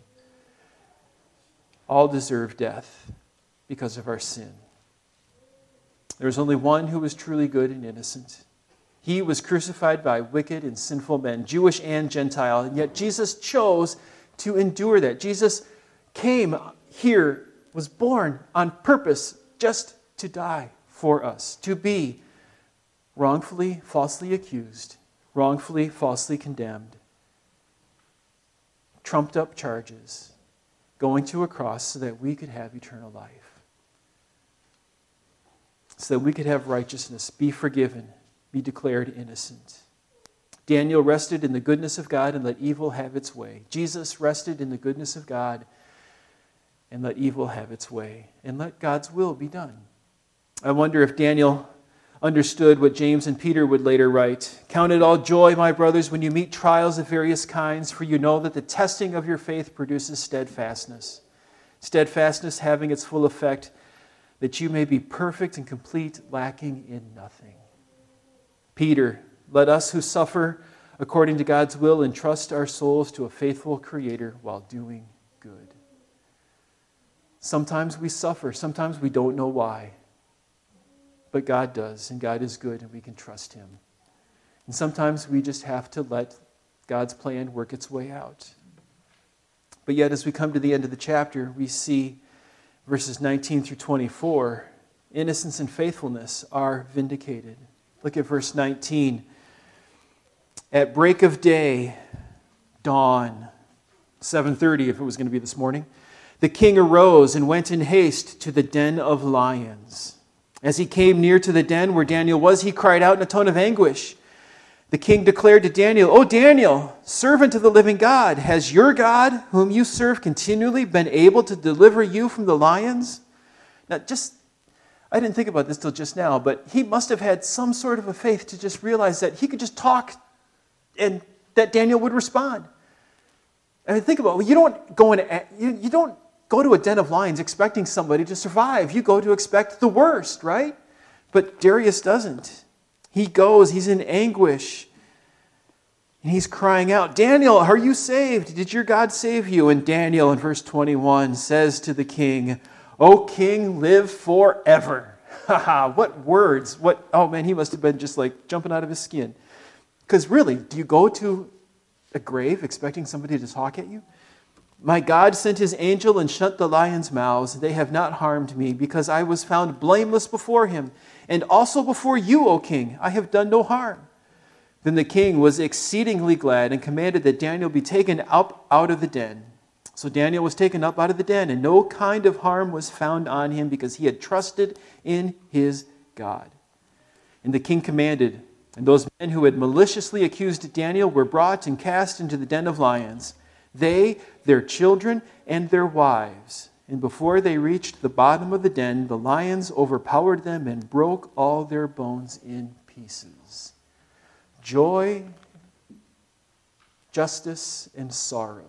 All deserve death because of our sin. There's only one who is truly good and innocent. He was crucified by wicked and sinful men, Jewish and Gentile, and yet Jesus chose to endure that. Jesus came here, was born on purpose just to die for us, to be wrongfully, falsely accused, wrongfully, falsely condemned, trumped up charges, going to a cross so that we could have eternal life, so that we could have righteousness, be forgiven, be declared innocent. Daniel rested in the goodness of God and let evil have its way. Jesus rested in the goodness of God and let evil have its way, and let God's will be done. I wonder if Daniel understood what James and Peter would later write. Count it all joy, my brothers, when you meet trials of various kinds, for you know that the testing of your faith produces steadfastness. Steadfastness having its full effect, that you may be perfect and complete, lacking in nothing. Peter Let us who suffer according to God's will entrust our souls to a faithful Creator while doing good. Sometimes we suffer. Sometimes we don't know why. But God does, and God is good, and we can trust Him. And sometimes we just have to let God's plan work its way out. But yet, as we come to the end of the chapter, we see verses 19 through 24, innocence and faithfulness are vindicated. Look at verse 19. At break of day, dawn, 7:30 if it was going to be this morning, the king arose and went in haste to the den of lions. As he came near to the den where Daniel was, he cried out in a tone of anguish. The king declared to Daniel, "O Daniel, servant of the living God, has your God, whom you serve continually, been able to deliver you from the lions?" Now, I didn't think about this till just now, but he must have had some sort of a faith to just realize that he could just talk and that Daniel would respond. I mean, think about it. You don't go to a den of lions expecting somebody to survive. You go to expect the worst, right? But Darius doesn't. He goes, he's in anguish, and he's crying out, "Daniel, are you saved? Did your God save you?" And Daniel, in verse 21, says to the king, "O king, live forever." What words. Oh man, he must have been just like jumping out of his skin. Because really, do you go to a grave expecting somebody to talk at you? "My God sent his angel and shut the lions' mouths. They have not harmed me, because I was found blameless before him. And also before you, O king, I have done no harm." Then the king was exceedingly glad and commanded that Daniel be taken up out of the den. So Daniel was taken up out of the den, and no kind of harm was found on him, because he had trusted in his God. And the king commanded, and those men who had maliciously accused Daniel were brought and cast into the den of lions, they, their children, and their wives. And before they reached the bottom of the den, the lions overpowered them and broke all their bones in pieces. Joy, justice, and sorrow.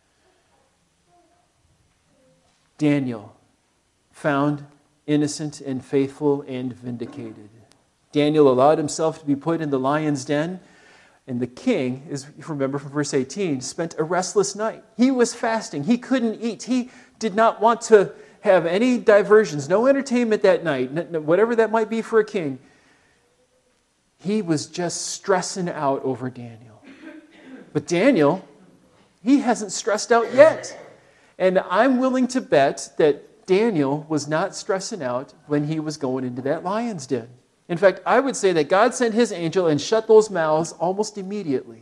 Daniel, found innocent and faithful and vindicated. Daniel allowed himself to be put in the lion's den. And the king, as you remember from verse 18, spent a restless night. He was fasting. He couldn't eat. He did not want to have any diversions, no entertainment that night, whatever that might be for a king. He was just stressing out over Daniel. But Daniel, he hasn't stressed out yet. And I'm willing to bet that Daniel was not stressing out when he was going into that lion's den. In fact, I would say that God sent his angel and shut those mouths almost immediately.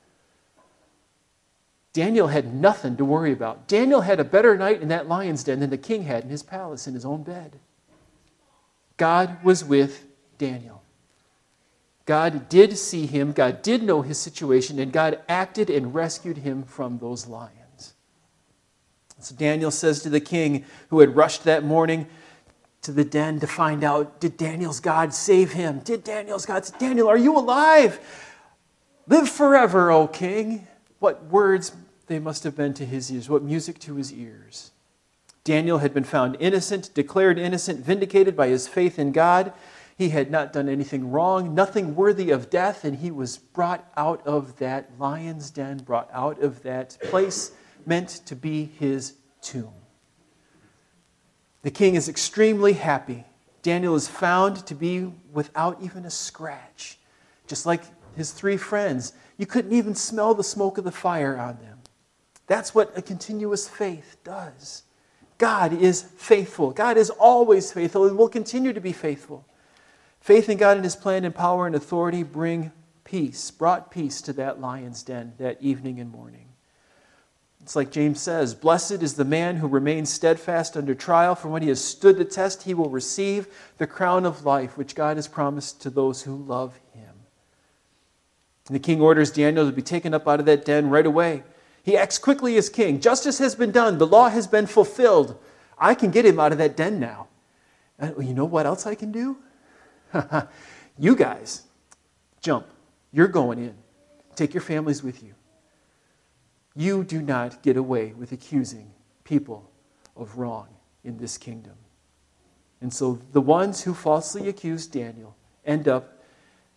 Daniel had nothing to worry about. Daniel had a better night in that lion's den than the king had in his palace in his own bed. God was with Daniel. God did see him, God did know his situation, and God acted and rescued him from those lions. So Daniel says to the king, who had rushed that morning to the den to find out, did Daniel's God save him? Did Daniel's God say, "Daniel, are you alive? Live forever, O king." What words they must have been to his ears. What music to his ears. Daniel had been found innocent, declared innocent, vindicated by his faith in God. He had not done anything wrong, nothing worthy of death, and he was brought out of that lion's den, brought out of that place meant to be his tomb. The king is extremely happy. Daniel is found to be without even a scratch. Just like his three friends, you couldn't even smell the smoke of the fire on them. That's what a continuous faith does. God is faithful. God is always faithful and will continue to be faithful. Faith in God and his plan and power and authority brought peace to that lion's den that evening and morning. It's like James says, "Blessed is the man who remains steadfast under trial, for when he has stood the test, he will receive the crown of life, which God has promised to those who love him." And the king orders Daniel to be taken up out of that den right away. He acts quickly as king. Justice has been done. The law has been fulfilled. I can get him out of that den now. And you know what else I can do? You guys, jump. You're going in. Take your families with you. You do not get away with accusing people of wrong in this kingdom. And so the ones who falsely accused Daniel end up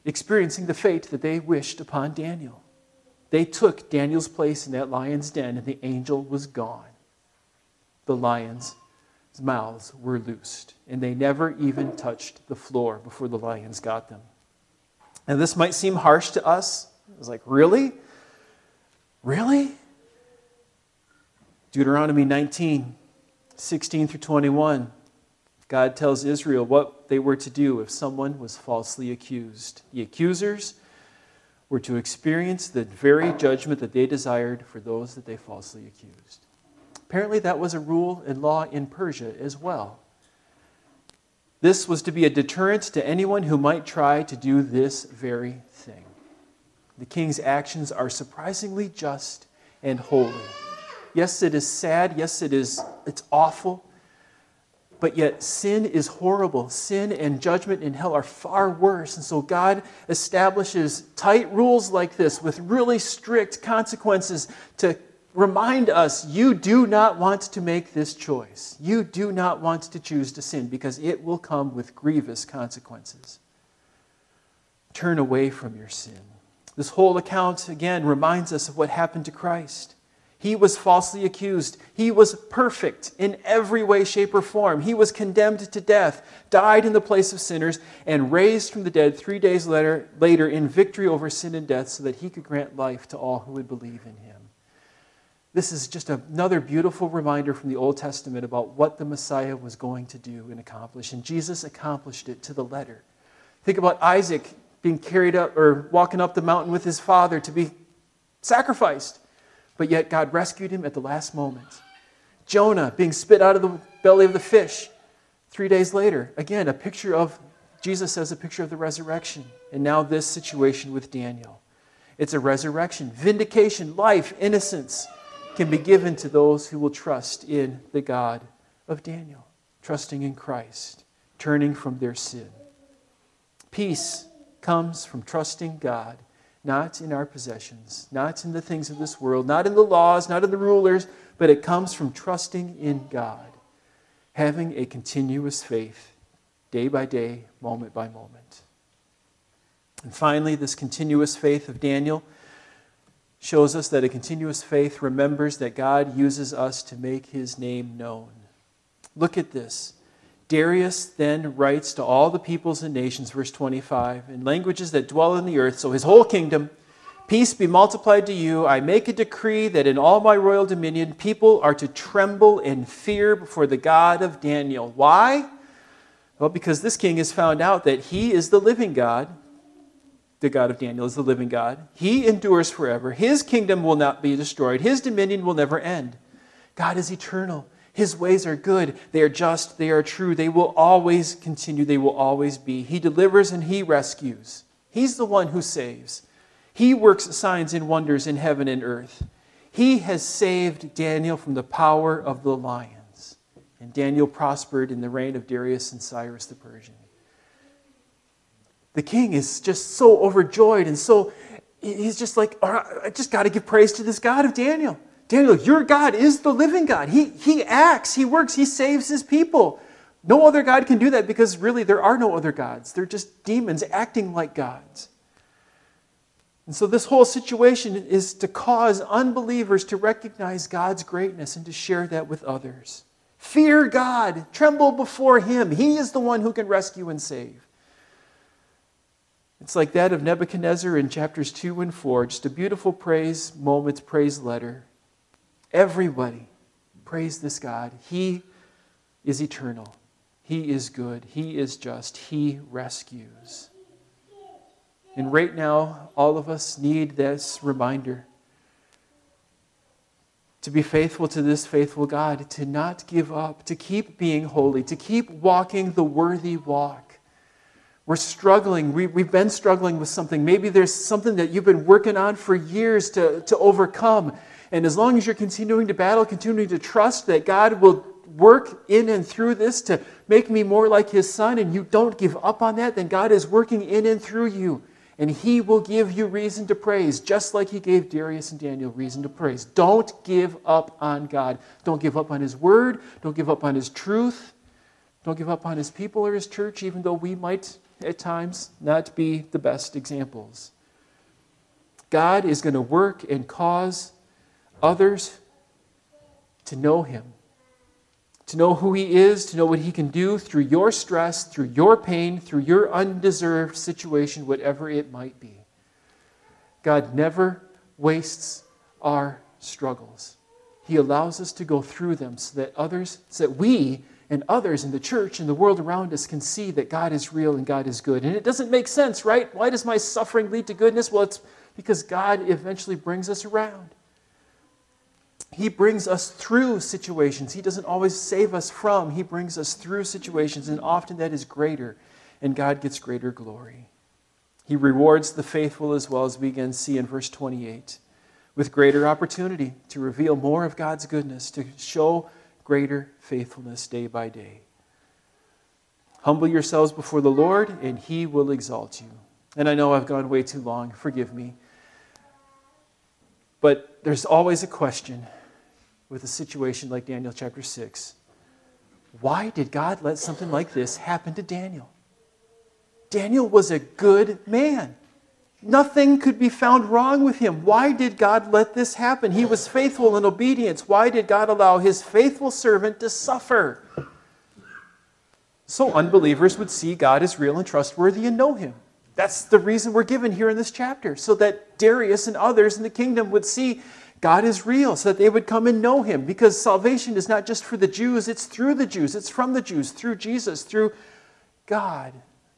experiencing the fate that they wished upon Daniel. They took Daniel's place in that lion's den, and the angel was gone. The lions' mouths were loosed, and they never even touched the floor before the lions got them. And this might seem harsh to us. It's like, really? Really? Deuteronomy 19, 16 through 21. God tells Israel what they were to do if someone was falsely accused. The accusers were to experience the very judgment that they desired for those that they falsely accused. Apparently that was a rule and law in Persia as well. This was to be a deterrent to anyone who might try to do this very thing. The king's actions are surprisingly just and holy. Yes, it is sad. Yes, it's awful. But yet sin is horrible. Sin and judgment in hell are far worse. And so God establishes tight rules like this with really strict consequences to remind us, you do not want to make this choice. You do not want to choose to sin because it will come with grievous consequences. Turn away from your sin. This whole account, again, reminds us of what happened to Christ. He was falsely accused. He was perfect in every way, shape, or form. He was condemned to death, died in the place of sinners, and raised from the dead 3 days later in victory over sin and death so that he could grant life to all who would believe in him. This is just another beautiful reminder from the Old Testament about what the Messiah was going to do and accomplish. And Jesus accomplished it to the letter. Think about Isaac being carried up or walking up the mountain with his father to be sacrificed. But yet God rescued him at the last moment. Jonah being spit out of the belly of the fish 3 days later. Again, a picture of, Jesus as a picture of the resurrection. And now this situation with Daniel. It's a resurrection. Vindication, life, innocence can be given to those who will trust in the God of Daniel. Trusting in Christ. Turning from their sin. Peace comes from trusting God. Not in our possessions, not in the things of this world, not in the laws, not in the rulers, but it comes from trusting in God, having a continuous faith, day by day, moment by moment. And finally, this continuous faith of Daniel shows us that a continuous faith remembers that God uses us to make his name known. Look at this. Darius then writes to all the peoples and nations, verse 25, in languages that dwell on the earth, so his whole kingdom, peace be multiplied to you. I make a decree that in all my royal dominion, people are to tremble and fear before the God of Daniel. Why? Well, because this king has found out that he is the living God. The God of Daniel is the living God. He endures forever. His kingdom will not be destroyed. His dominion will never end. God is eternal. His ways are good. They are just. They are true. They will always continue. They will always be. He delivers and he rescues. He's the one who saves. He works signs and wonders in heaven and earth. He has saved Daniel from the power of the lions. And Daniel prospered in the reign of Darius and Cyrus the Persian. The king is just so overjoyed and so, he's just like, all right, I just got to give praise to this God of Daniel. Daniel, your God is the living God. He acts, he works, he saves his people. No other God can do that because really there are no other gods. They're just demons acting like gods. And so this whole situation is to cause unbelievers to recognize God's greatness and to share that with others. Fear God. Tremble before him. He is the one who can rescue and save. It's like that of Nebuchadnezzar in chapters 2 and 4. Just a beautiful praise moment, praise letter. Everybody praise this God. He is eternal. He is good. He is just. He rescues. And right now, all of us need this reminder to be faithful to this faithful God, to not give up, to keep being holy, to keep walking the worthy walk. We're struggling. We've been struggling with something. Maybe there's something that you've been working on for years to overcome. And as long as you're continuing to battle, continuing to trust that God will work in and through this to make me more like his son, and you don't give up on that, then God is working in and through you. And he will give you reason to praise, just like he gave Darius and Daniel reason to praise. Don't give up on God. Don't give up on his word. Don't give up on his truth. Don't give up on his people or his church, even though we might at times not be the best examples. God is going to work and cause others to know him, to know who he is, to know what he can do through your stress, through your pain, through your undeserved situation, whatever it might be. God never wastes our struggles. He allows us to go through them so that we and others in the church and the world around us can see that God is real and God is good. And it doesn't make sense, right? Why does my suffering lead to goodness? Well, it's because God eventually brings us around. He brings us through situations. He doesn't always save us from. He brings us through situations, and often that is greater, and God gets greater glory. He rewards the faithful as well, as we again see in verse 28, with greater opportunity to reveal more of God's goodness, to show greater faithfulness day by day. Humble yourselves before the Lord, and he will exalt you. And I know I've gone way too long. Forgive me. But there's always a question with a situation like Daniel chapter 6. Why did God let something like this happen to Daniel? Daniel was a good man. Nothing could be found wrong with him. Why did God let this happen? He was faithful in obedience. Why did God allow his faithful servant to suffer? So unbelievers would see God as real and trustworthy and know him. That's the reason we're given here in this chapter, so that Darius and others in the kingdom would see God is real, so that they would come and know him. Because salvation is not just for the Jews, it's through the Jews, it's from the Jews, through Jesus, through God.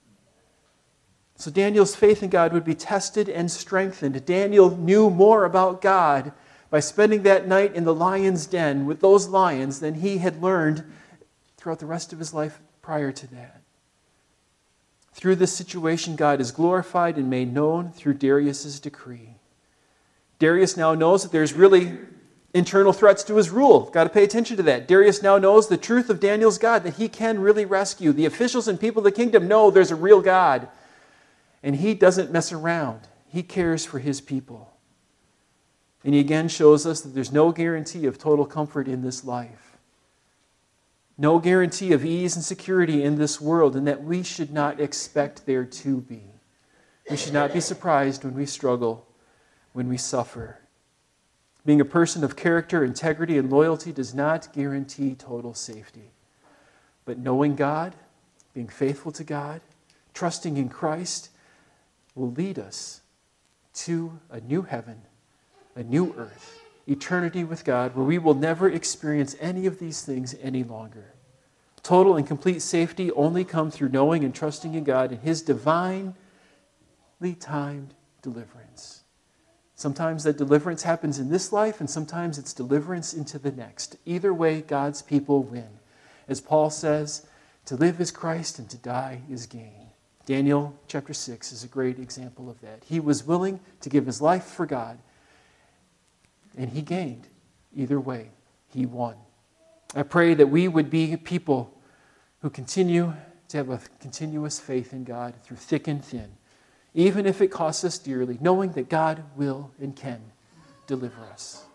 So Daniel's faith in God would be tested and strengthened. Daniel knew more about God by spending that night in the lion's den with those lions than he had learned throughout the rest of his life prior to that. Through this situation, God is glorified and made known through Darius's decree. Darius now knows that there's really internal threats to his rule. Got to pay attention to that. Darius now knows the truth of Daniel's God, that he can really rescue. The officials and people of the kingdom know there's a real God. And he doesn't mess around. He cares for his people. And he again shows us that there's no guarantee of total comfort in this life. No guarantee of ease and security in this world, and that we should not expect there to be. We should not be surprised when we struggle, when we suffer. Being a person of character, integrity, and loyalty does not guarantee total safety. But knowing God, being faithful to God, trusting in Christ, will lead us to a new heaven, a new earth, eternity with God, where we will never experience any of these things any longer. Total and complete safety only comes through knowing and trusting in God and his divinely timed deliverance. Sometimes that deliverance happens in this life, and sometimes it's deliverance into the next. Either way, God's people win. As Paul says, to live is Christ and to die is gain. Daniel chapter 6 is a great example of that. He was willing to give his life for God, and he gained. Either way, he won. I pray that we would be people who continue to have a continuous faith in God through thick and thin, even if it costs us dearly, knowing that God will and can deliver us.